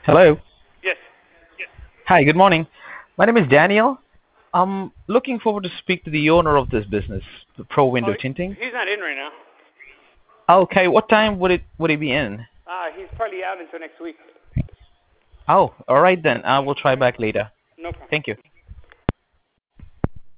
Hello. Yes. Hi, good morning. My name is Daniel. I'm looking forward to speak to the owner of this business, the Pro Oh, Window Tinting. he's not in right now. Okay, what time would he be in? He's probably out until next week. Oh, all right then. I will try back later. No problem. Thank you.